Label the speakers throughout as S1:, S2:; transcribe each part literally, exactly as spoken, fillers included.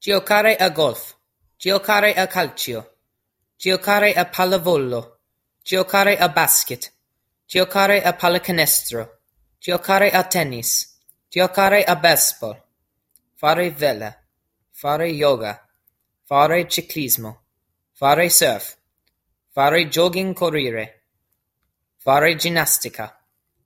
S1: Giocare a golf. Giocare a calcio. Giocare a pallavolo. Giocare a basket. Giocare a pallacanestro. Giocare a tennis. Giocare a baseball. Fare vela. Fare yoga. Fare ciclismo. Fare surf. Fare jogging correre. Fare ginnastica.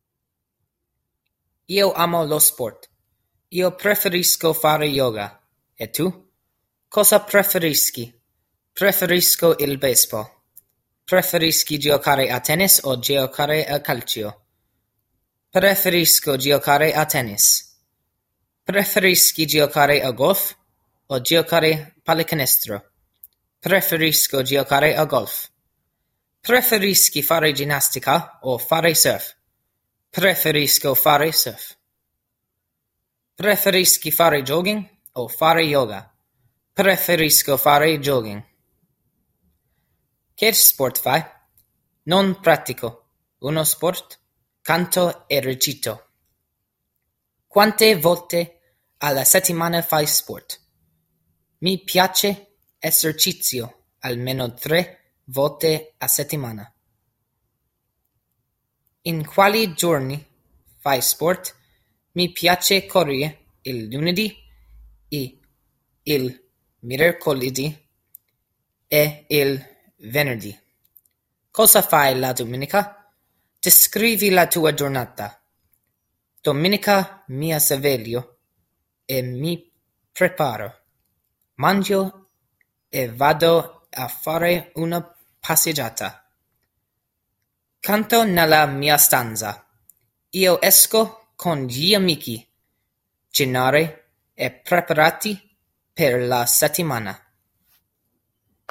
S1: Io amo lo sport. Io preferisco fare yoga. E tu? Cosa preferisci? Preferisco il baseball. Preferisci giocare a tennis o giocare a calcio? Preferisco giocare a tennis. Preferisci giocare a golf o giocare a pallacanestro? Preferisco giocare a golf. Preferisci fare ginnastica o fare surf? Preferisco fare surf. Preferisci fare jogging o fare yoga? Preferisco fare jogging. Che sport fai? Non pratico uno sport, canto e recito. Quante volte alla settimana fai sport? Mi piace esercizio almeno tre volte a settimana. In quali giorni fai sport? Mi piace correre il lunedì e il mercoledì e il venerdì. Cosa fai la domenica? Descrivi la tua giornata. Domenica mi sveglio e mi preparo. Mangio e vado a fare una passeggiata. Canto nella mia stanza. Io esco con gli amici. Cenare e preparati per la settimana.